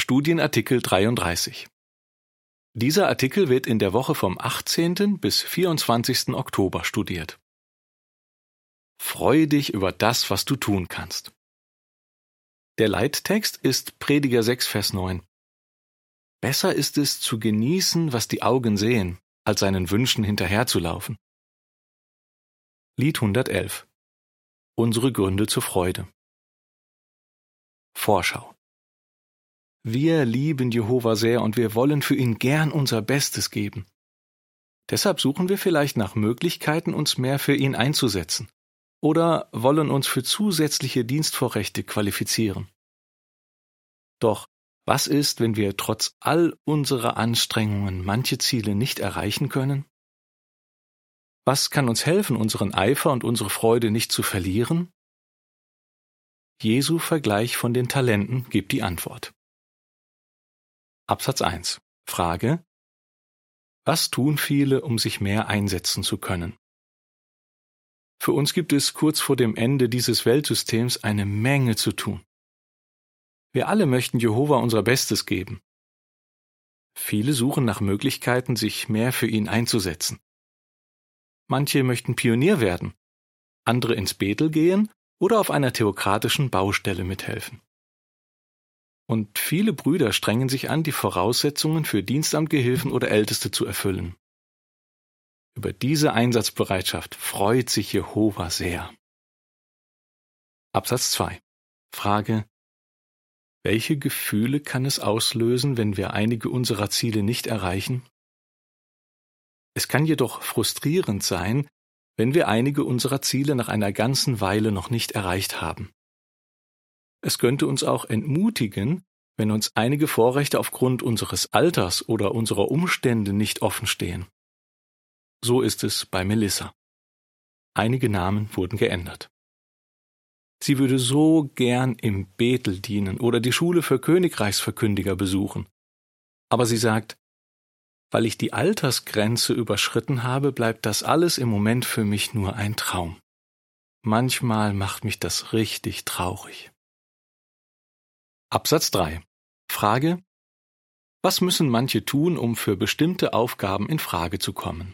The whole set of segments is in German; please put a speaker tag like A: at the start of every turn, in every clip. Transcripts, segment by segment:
A: Studienartikel 33. Dieser Artikel wird in der Woche vom 18. bis 24. Oktober studiert. Freue dich über das, was du tun kannst. Der Leittext ist Prediger 6, Vers 9. Besser ist es, zu genießen, was die Augen sehen, als seinen Wünschen hinterherzulaufen. Lied 111. Unsere Gründe zur Freude. Vorschau. Wir lieben Jehova sehr und wir wollen für ihn gern unser Bestes geben. Deshalb suchen wir vielleicht nach Möglichkeiten, uns mehr für ihn einzusetzen oder wollen uns für zusätzliche Dienstvorrechte qualifizieren. Doch was ist, wenn wir trotz all unserer Anstrengungen manche Ziele nicht erreichen können? Was kann uns helfen, unseren Eifer und unsere Freude nicht zu verlieren? Jesu Vergleich von den Talenten gibt die Antwort. Absatz 1. Frage: Was tun viele, um sich mehr einsetzen zu können? Für uns gibt es kurz vor dem Ende dieses Weltsystems eine Menge zu tun. Wir alle möchten Jehova unser Bestes geben. Viele suchen nach Möglichkeiten, sich mehr für ihn einzusetzen. Manche möchten Pionier werden, andere ins Bethel gehen oder auf einer theokratischen Baustelle mithelfen. Und viele Brüder strengen sich an, die Voraussetzungen für Dienstamtgehilfen oder Älteste zu erfüllen. Über diese Einsatzbereitschaft freut sich Jehova sehr. Absatz 2. Frage: Welche Gefühle kann es auslösen, wenn wir einige unserer Ziele nicht erreichen? Es kann jedoch frustrierend sein, wenn wir einige unserer Ziele nach einer ganzen Weile noch nicht erreicht haben. Es könnte uns auch entmutigen, wenn uns einige Vorrechte aufgrund unseres Alters oder unserer Umstände nicht offen stehen. So ist es bei Melissa. Einige Namen wurden geändert. Sie würde so gern im Bethel dienen oder die Schule für Königreichsverkündiger besuchen. Aber sie sagt: Weil ich die Altersgrenze überschritten habe, bleibt das alles im Moment für mich nur ein Traum. Manchmal macht mich das richtig traurig. Absatz 3. Frage: Was müssen manche tun, um für bestimmte Aufgaben in Frage zu kommen?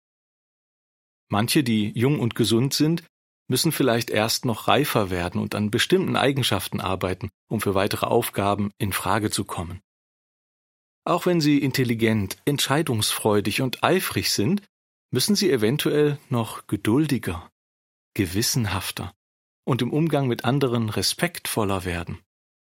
A: Manche, die jung und gesund sind, müssen vielleicht erst noch reifer werden und an bestimmten Eigenschaften arbeiten, um für weitere Aufgaben in Frage zu kommen. Auch wenn sie intelligent, entscheidungsfreudig und eifrig sind, müssen sie eventuell noch geduldiger, gewissenhafter und im Umgang mit anderen respektvoller werden.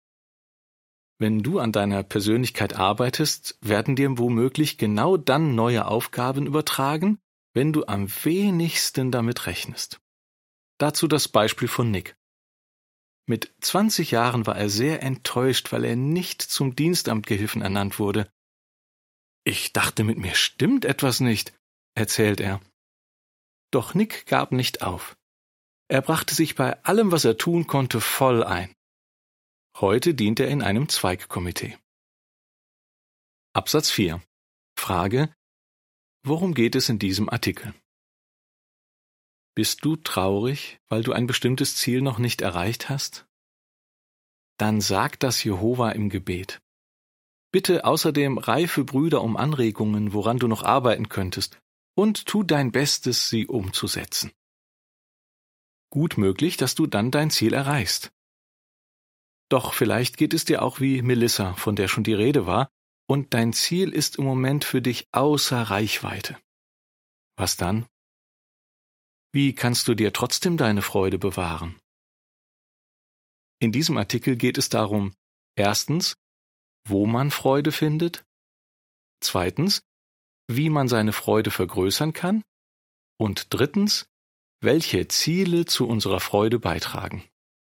A: Wenn du an deiner Persönlichkeit arbeitest, werden dir womöglich genau dann neue Aufgaben übertragen, wenn du am wenigsten damit rechnest. Dazu das Beispiel von Nick. Mit 20 Jahren war er sehr enttäuscht, weil er nicht zum Dienstamtgehilfen ernannt wurde. Ich dachte, mit mir stimmt etwas nicht, erzählt er. Doch Nick gab nicht auf. Er brachte sich bei allem, was er tun konnte, voll ein. Heute dient er in einem Zweigkomitee. Absatz 4. Frage: Worum geht es in diesem Artikel? Bist du traurig, weil du ein bestimmtes Ziel noch nicht erreicht hast? Dann sag das Jehova im Gebet. Bitte außerdem reife Brüder um Anregungen, woran du noch arbeiten könntest, und tu dein Bestes, sie umzusetzen. Gut möglich, dass du dann dein Ziel erreichst. Doch vielleicht geht es dir auch wie Melissa, von der schon die Rede war, und dein Ziel ist im Moment für dich außer Reichweite. Was dann? Wie kannst du dir trotzdem deine Freude bewahren? In diesem Artikel geht es darum: Erstens, wo man Freude findet. Zweitens, wie man seine Freude vergrößern kann. Und drittens, welche Ziele zu unserer Freude beitragen.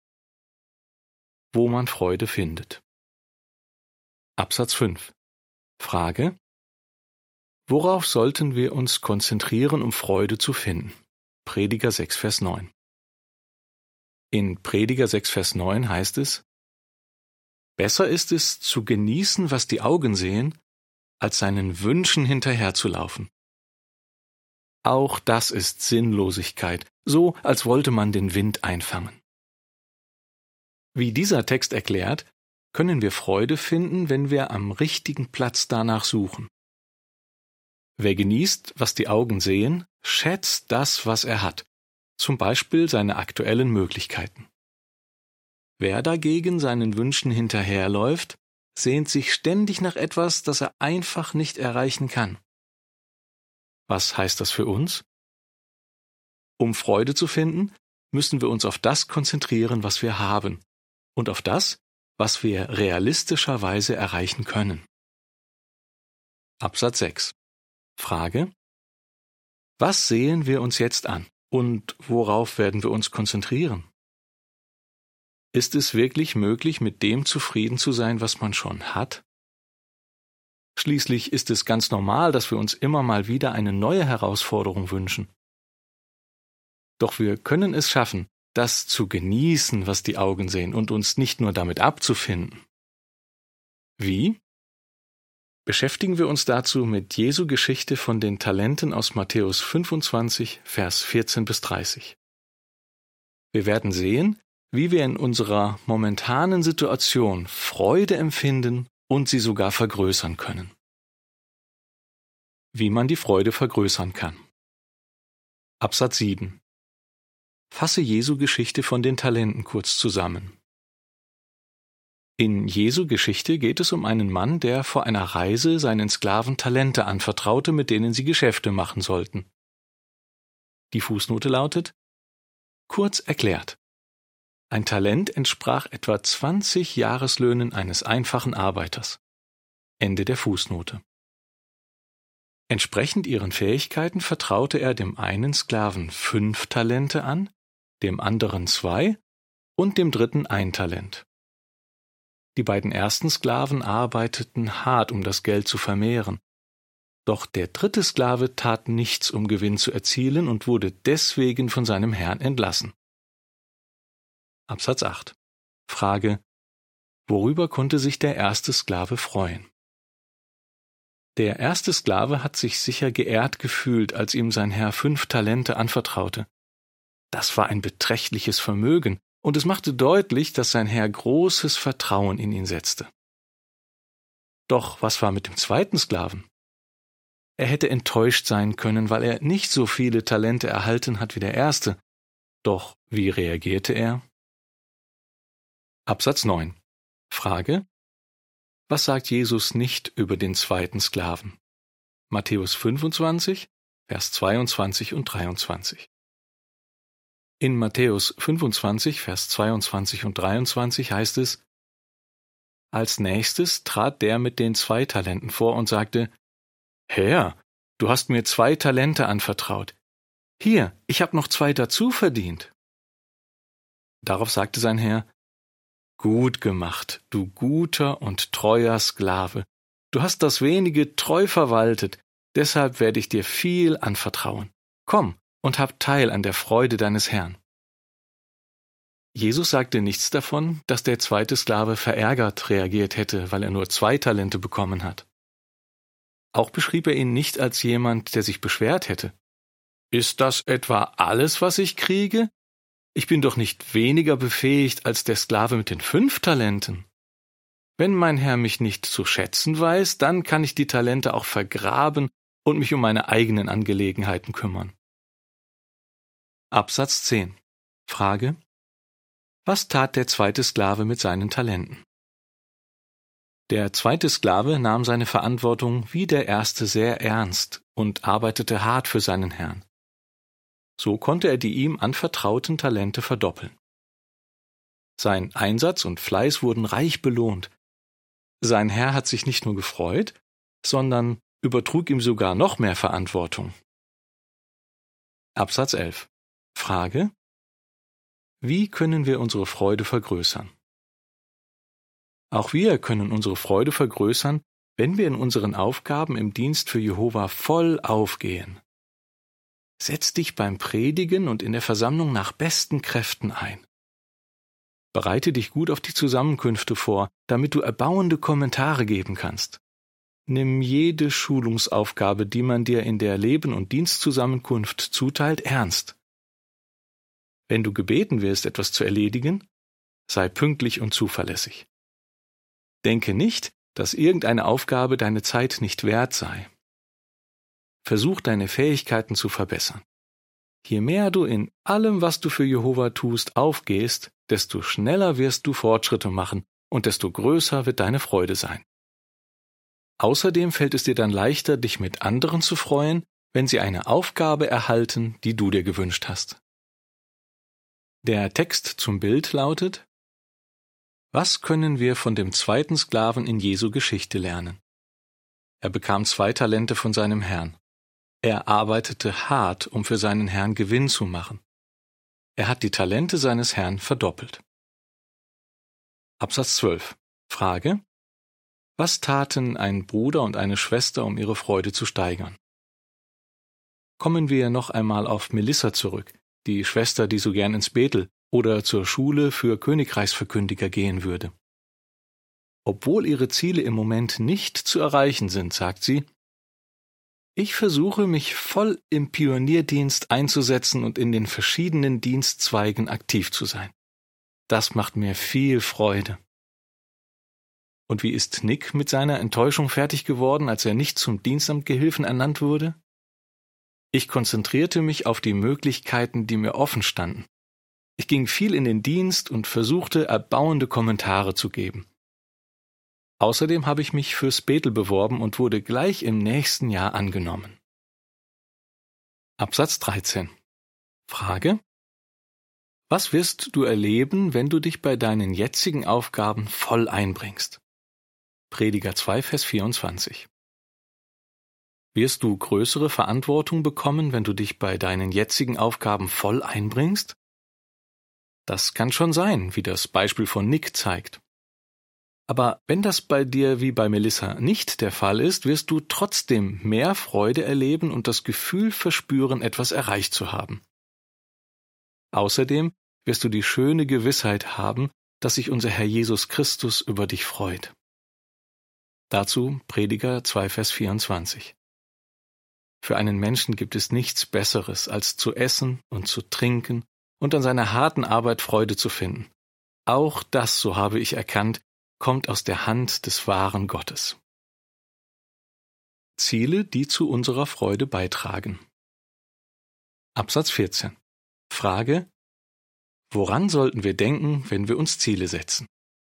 A: Wo man Freude findet. Absatz 5. Frage: Worauf sollten wir uns konzentrieren, um Freude zu finden? Prediger 6, Vers 9. In Prediger 6, Vers 9 heißt es: Besser ist es, zu genießen, was die Augen sehen, als seinen Wünschen hinterherzulaufen. Auch das ist Sinnlosigkeit, so als wollte man den Wind einfangen. Wie dieser Text erklärt, können wir Freude finden, wenn wir am richtigen Platz danach suchen. Wer genießt, was die Augen sehen, schätzt das, was er hat, zum Beispiel seine aktuellen Möglichkeiten. Wer dagegen seinen Wünschen hinterherläuft, sehnt sich ständig nach etwas, das er einfach nicht erreichen kann. Was heißt das für uns? Um Freude zu finden, müssen wir uns auf das konzentrieren, was wir haben, und auf das, was wir realistischerweise erreichen können. Absatz 6. Frage: Was sehen wir uns jetzt an und worauf werden wir uns konzentrieren? Ist es wirklich möglich, mit dem zufrieden zu sein, was man schon hat? Schließlich ist es ganz normal, dass wir uns immer mal wieder eine neue Herausforderung wünschen. Doch wir können es schaffen, das zu genießen, was die Augen sehen, und uns nicht nur damit abzufinden. Wie? Beschäftigen wir uns dazu mit Jesu Geschichte von den Talenten aus Matthäus 25, Vers 14 bis 30. Wir werden sehen, wie wir in unserer momentanen Situation Freude empfinden und sie sogar vergrößern können. Wie man die Freude vergrößern kann. Absatz 7. Fasse Jesu Geschichte von den Talenten kurz zusammen. In Jesu Geschichte geht es um einen Mann, der vor einer Reise seinen Sklaven Talente anvertraute, mit denen sie Geschäfte machen sollten. Die Fußnote lautet: Kurz erklärt. Ein Talent entsprach etwa 20 Jahreslöhnen eines einfachen Arbeiters. Ende der Fußnote. Entsprechend ihren Fähigkeiten vertraute er dem einen Sklaven 5 Talente an, dem anderen 2 und dem dritten 1 Talent. Die beiden ersten Sklaven arbeiteten hart, um das Geld zu vermehren. Doch der dritte Sklave tat nichts, um Gewinn zu erzielen, und wurde deswegen von seinem Herrn entlassen. Absatz 8. Frage: Worüber konnte sich der erste Sklave freuen? Der erste Sklave hat sich sicher geehrt gefühlt, als ihm sein Herr 5 Talente anvertraute. Das war ein beträchtliches Vermögen, und es machte deutlich, dass sein Herr großes Vertrauen in ihn setzte. Doch was war mit dem zweiten Sklaven? Er hätte enttäuscht sein können, weil er nicht so viele Talente erhalten hat wie der erste. Doch wie reagierte er? Absatz 9. Frage: Was sagt Jesus nicht über den zweiten Sklaven? Matthäus 25, Vers 22 und 23. In Matthäus 25, Vers 22 und 23 heißt es: Als nächstes trat der mit den 2 Talenten vor und sagte: Herr, du hast mir 2 Talente anvertraut. Hier, ich habe noch 2 dazu verdient. Darauf sagte sein Herr: Gut gemacht, du guter und treuer Sklave. Du hast das wenige treu verwaltet, deshalb werde ich dir viel anvertrauen. Komm und hab Teil an der Freude deines Herrn. Jesus sagte nichts davon, dass der zweite Sklave verärgert reagiert hätte, weil er nur 2 Talente bekommen hat. Auch beschrieb er ihn nicht als jemand, der sich beschwert hätte. Ist das etwa alles, was ich kriege? Ich bin doch nicht weniger befähigt als der Sklave mit den 5 Talenten. Wenn mein Herr mich nicht zu schätzen weiß, dann kann ich die Talente auch vergraben und mich um meine eigenen Angelegenheiten kümmern. Absatz 10. Frage: Was tat der zweite Sklave mit seinen Talenten? Der zweite Sklave nahm seine Verantwortung wie der erste sehr ernst und arbeitete hart für seinen Herrn. So konnte er die ihm anvertrauten Talente verdoppeln. Sein Einsatz und Fleiß wurden reich belohnt. Sein Herr hat sich nicht nur gefreut, sondern übertrug ihm sogar noch mehr Verantwortung. Absatz 11. Frage: Wie können wir unsere Freude vergrößern? Auch wir können unsere Freude vergrößern, wenn wir in unseren Aufgaben im Dienst für Jehova voll aufgehen. Setz dich beim Predigen und in der Versammlung nach besten Kräften ein. Bereite dich gut auf die Zusammenkünfte vor, damit du erbauende Kommentare geben kannst. Nimm jede Schulungsaufgabe, die man dir in der Leben- und Dienstzusammenkunft zuteilt, ernst. Wenn du gebeten wirst, etwas zu erledigen, sei pünktlich und zuverlässig. Denke nicht, dass irgendeine Aufgabe deine Zeit nicht wert sei. Versuch deine Fähigkeiten zu verbessern. Je mehr du in allem, was du für Jehova tust, aufgehst, desto schneller wirst du Fortschritte machen und desto größer wird deine Freude sein. Außerdem fällt es dir dann leichter, dich mit anderen zu freuen, wenn sie eine Aufgabe erhalten, die du dir gewünscht hast. Der Text zum Bild lautet: Was können wir von dem zweiten Sklaven in Jesu Geschichte lernen? Er bekam 2 Talente von seinem Herrn. Er arbeitete hart, um für seinen Herrn Gewinn zu machen. Er hat die Talente seines Herrn verdoppelt. Absatz 12. Frage: Was taten ein Bruder und eine Schwester, um ihre Freude zu steigern? Kommen wir noch einmal auf Melissa zurück, die Schwester, die so gern ins Bethel oder zur Schule für Königreichsverkündiger gehen würde. Obwohl ihre Ziele im Moment nicht zu erreichen sind, sagt sie: Ich versuche, mich voll im Pionierdienst einzusetzen und in den verschiedenen Dienstzweigen aktiv zu sein. Das macht mir viel Freude. Und wie ist Nick mit seiner Enttäuschung fertig geworden, als er nicht zum Dienstamtgehilfen ernannt wurde? Ich konzentrierte mich auf die Möglichkeiten, die mir offen standen. Ich ging viel in den Dienst und versuchte, erbauende Kommentare zu geben. Außerdem habe ich mich fürs Bethel beworben und wurde gleich im nächsten Jahr angenommen. Absatz 13. Frage: Was wirst du erleben, wenn du dich bei deinen jetzigen Aufgaben voll einbringst? Prediger 2, Vers 24. Wirst du größere Verantwortung bekommen, wenn du dich bei deinen jetzigen Aufgaben voll einbringst? Das kann schon sein, wie das Beispiel von Nick zeigt. Aber wenn das bei dir wie bei Melissa nicht der Fall ist, wirst du trotzdem mehr Freude erleben und das Gefühl verspüren, etwas erreicht zu haben. Außerdem wirst du die schöne Gewissheit haben, dass sich unser Herr Jesus Christus über dich freut. Dazu Prediger 2, Vers 24. Für einen Menschen gibt es nichts Besseres, als zu essen und zu trinken und an seiner harten Arbeit Freude zu finden. Auch das, so habe ich erkannt, kommt aus der Hand des wahren Gottes. Ziele, die zu unserer Freude beitragen. Absatz 14. Frage: Woran sollten wir denken, wenn wir uns Ziele setzen?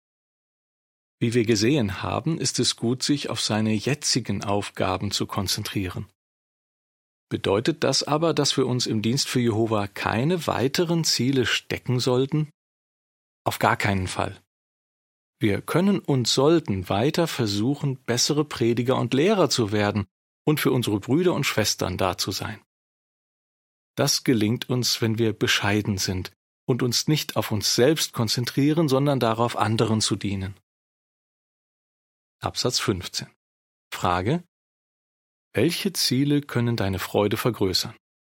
A: Wie wir gesehen haben, ist es gut, sich auf seine jetzigen Aufgaben zu konzentrieren. Bedeutet das aber, dass wir uns im Dienst für Jehova keine weiteren Ziele stecken sollten? Auf gar keinen Fall. Wir können und sollten weiter versuchen, bessere Prediger und Lehrer zu werden und für unsere Brüder und Schwestern da zu sein. Das gelingt uns, wenn wir bescheiden sind und uns nicht auf uns selbst konzentrieren, sondern darauf, anderen zu dienen. Absatz 15. Frage: Welche Ziele können deine Freude vergrößern?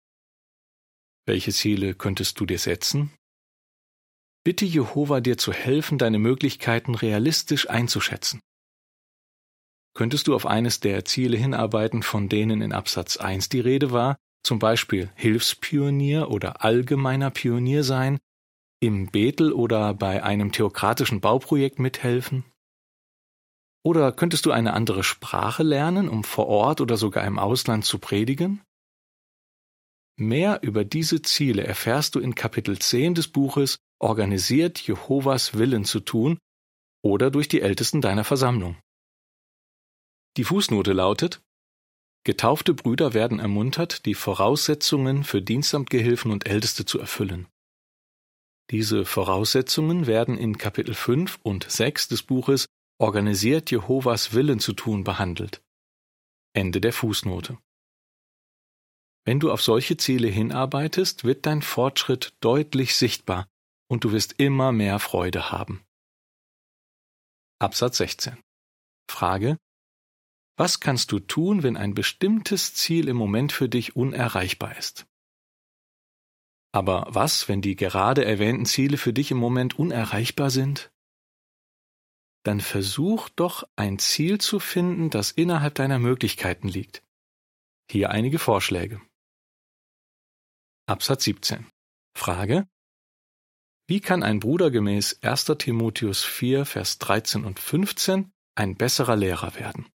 A: Welche Ziele könntest du dir setzen? Bitte Jehova, dir zu helfen, deine Möglichkeiten realistisch einzuschätzen. Könntest du auf eines der Ziele hinarbeiten, von denen in Absatz 1 die Rede war, zum Beispiel Hilfspionier oder allgemeiner Pionier sein, im Bethel oder bei einem theokratischen Bauprojekt mithelfen? Oder könntest du eine andere Sprache lernen, um vor Ort oder sogar im Ausland zu predigen? Mehr über diese Ziele erfährst du in Kapitel 10 des Buches Organisiert Jehovas Willen zu tun oder durch die Ältesten deiner Versammlung. Die Fußnote lautet: Getaufte Brüder werden ermuntert, die Voraussetzungen für Dienstamtgehilfen und Älteste zu erfüllen. Diese Voraussetzungen werden in Kapitel 5 und 6 des Buches Organisiert Jehovas Willen zu tun behandelt. Ende der Fußnote. Wenn du auf solche Ziele hinarbeitest, wird dein Fortschritt deutlich sichtbar und du wirst immer mehr Freude haben. Absatz 16. Frage: Was kannst du tun, wenn ein bestimmtes Ziel im Moment für dich unerreichbar ist? Aber was, wenn die gerade erwähnten Ziele für dich im Moment unerreichbar sind? Dann versuch doch, ein Ziel zu finden, das innerhalb deiner Möglichkeiten liegt. Hier einige Vorschläge. Absatz 17. Frage: Wie kann ein Bruder gemäß 1. Timotheus 4, Vers 13 und 15 ein besserer Lehrer werden?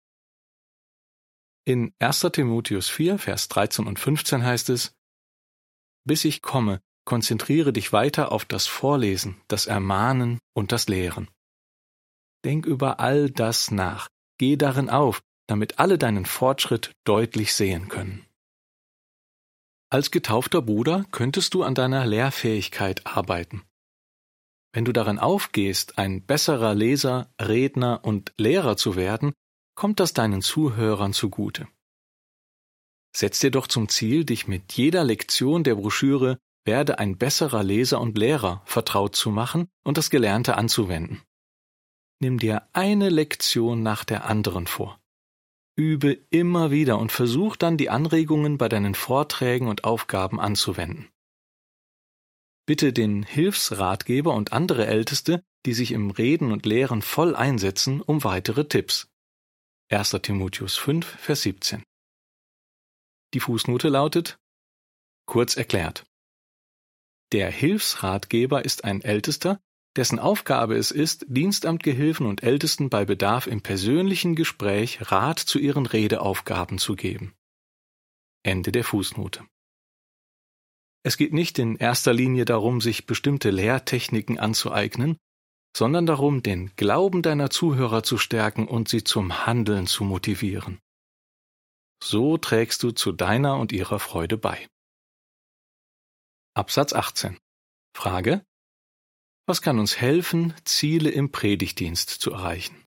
A: In 1. Timotheus 4, Vers 13 und 15 heißt es: Bis ich komme, konzentriere dich weiter auf das Vorlesen, das Ermahnen und das Lehren. Denk über all das nach, geh darin auf, damit alle deinen Fortschritt deutlich sehen können. Als getaufter Bruder könntest du an deiner Lehrfähigkeit arbeiten. Wenn du darin aufgehst, ein besserer Leser, Redner und Lehrer zu werden, kommt das deinen Zuhörern zugute. Setz dir doch zum Ziel, dich mit jeder Lektion der Broschüre Werde ein besserer Leser und Lehrer vertraut zu machen und das Gelernte anzuwenden. Nimm dir eine Lektion nach der anderen vor. Übe immer wieder und versuch dann, die Anregungen bei deinen Vorträgen und Aufgaben anzuwenden. Bitte den Hilfsratgeber und andere Älteste, die sich im Reden und Lehren voll einsetzen, um weitere Tipps. 1. Timotheus 5, Vers 17. Die Fußnote lautet: Kurz erklärt. Der Hilfsratgeber ist ein Ältester, dessen Aufgabe es ist, Dienstamtgehilfen und Ältesten bei Bedarf im persönlichen Gespräch Rat zu ihren Redeaufgaben zu geben. Ende der Fußnote. Es geht nicht in erster Linie darum, sich bestimmte Lehrtechniken anzueignen, sondern darum, den Glauben deiner Zuhörer zu stärken und sie zum Handeln zu motivieren. So trägst du zu deiner und ihrer Freude bei. Absatz 18. Frage: Was kann uns helfen, Ziele im Predigtdienst zu erreichen?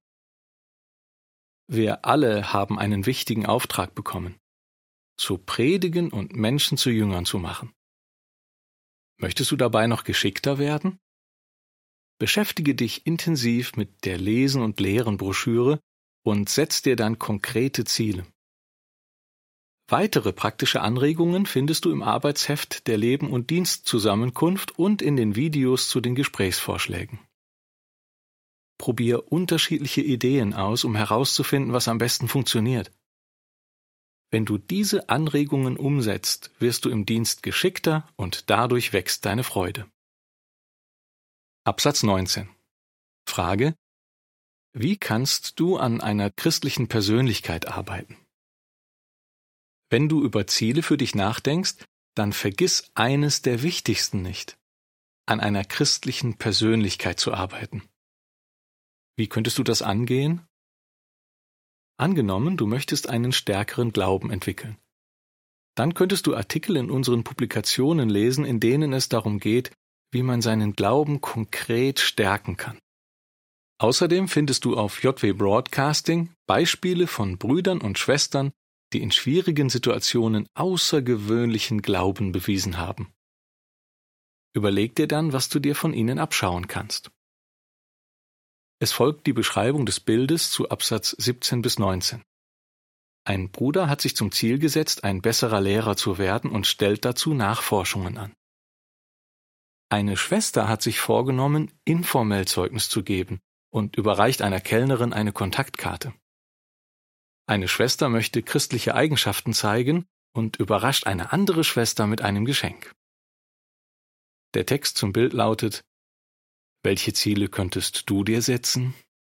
A: Wir alle haben einen wichtigen Auftrag bekommen: zu predigen und Menschen zu Jüngern zu machen. Möchtest du dabei noch geschickter werden? Beschäftige dich intensiv mit der Lesen- und Lehren-Broschüre und setz dir dann konkrete Ziele. Weitere praktische Anregungen findest du im Arbeitsheft der Leben- und Dienstzusammenkunft und in den Videos zu den Gesprächsvorschlägen. Probier unterschiedliche Ideen aus, um herauszufinden, was am besten funktioniert. Wenn du diese Anregungen umsetzt, wirst du im Dienst geschickter und dadurch wächst deine Freude. Absatz 19. Frage: Wie kannst du an einer christlichen Persönlichkeit arbeiten? Wenn du über Ziele für dich nachdenkst, dann vergiss eines der wichtigsten nicht: an einer christlichen Persönlichkeit zu arbeiten. Wie könntest du das angehen? Angenommen, du möchtest einen stärkeren Glauben entwickeln. Dann könntest du Artikel in unseren Publikationen lesen, in denen es darum geht, wie man seinen Glauben konkret stärken kann. Außerdem findest du auf JW Broadcasting Beispiele von Brüdern und Schwestern, die in schwierigen Situationen außergewöhnlichen Glauben bewiesen haben. Überleg dir dann, was du dir von ihnen abschauen kannst. Es folgt die Beschreibung des Bildes zu Absatz 17 bis 19. Ein Bruder hat sich zum Ziel gesetzt, ein besserer Lehrer zu werden und stellt dazu Nachforschungen an. Eine Schwester hat sich vorgenommen, informell Zeugnis zu geben und überreicht einer Kellnerin eine Kontaktkarte. Eine Schwester möchte christliche Eigenschaften zeigen und überrascht eine andere Schwester mit einem Geschenk. Der Text zum Bild lautet: Welche Ziele könntest du dir setzen?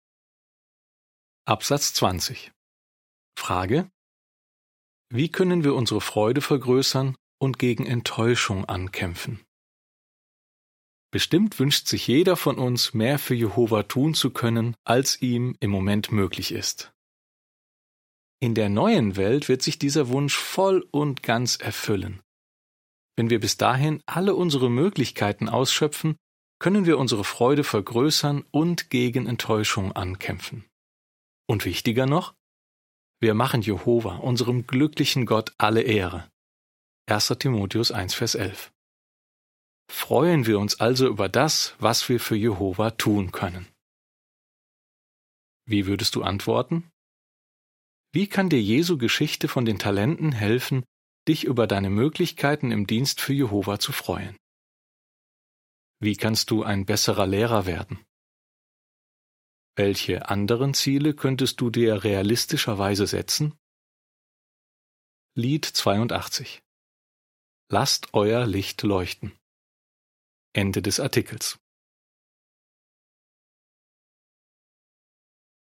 A: Absatz 20. Frage: Wie können wir unsere Freude vergrößern und gegen Enttäuschung ankämpfen? Bestimmt wünscht sich jeder von uns, mehr für Jehova tun zu können, als ihm im Moment möglich ist. In der neuen Welt wird sich dieser Wunsch voll und ganz erfüllen. Wenn wir bis dahin alle unsere Möglichkeiten ausschöpfen, können wir unsere Freude vergrößern und gegen Enttäuschung ankämpfen. Und wichtiger noch: Wir machen Jehova, unserem glücklichen Gott, alle Ehre. 1. Timotheus 1, Vers 11. Freuen wir uns also über das, was wir für Jehova tun können. Wie würdest du antworten? Wie kann dir Jesu Geschichte von den Talenten helfen, dich über deine Möglichkeiten im Dienst für Jehova zu freuen? Wie kannst du ein besserer Lehrer werden? Welche anderen Ziele könntest du dir realistischerweise setzen? Lied 82. Lasst euer Licht leuchten. Ende des Artikels.